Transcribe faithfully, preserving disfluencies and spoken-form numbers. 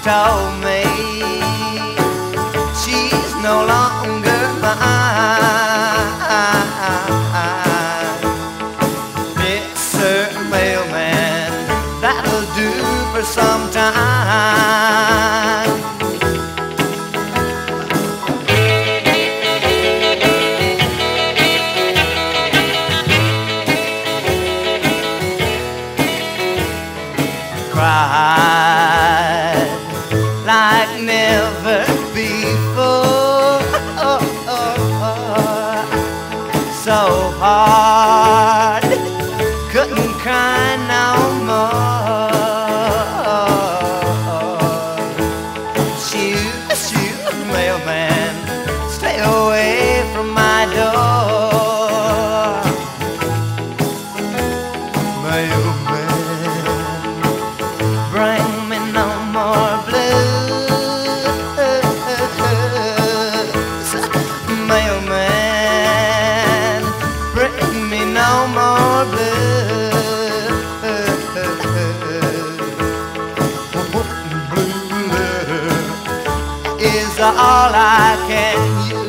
told me she's no longer mine. Mister Mailman, that'll do for some time. Cried like never before, so hard, couldn't cry no more. Shoot, shoot, mailman, stay away from my door. Mailman, bring me no more blues. Mailman, bring me no more blues. One blue letter is all I can use.